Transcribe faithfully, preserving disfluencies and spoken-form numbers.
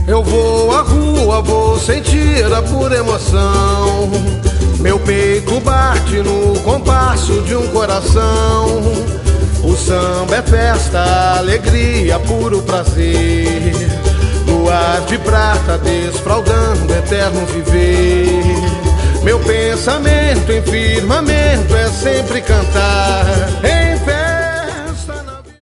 Eu vou à rua, vou sentir a pura emoção. Meu peito bate no compasso de um coração. O samba é festa, alegria, puro prazer. Luar de prata desfraldando eterno viver. Meu pensamento em firmamento é sempre cantar. Ei,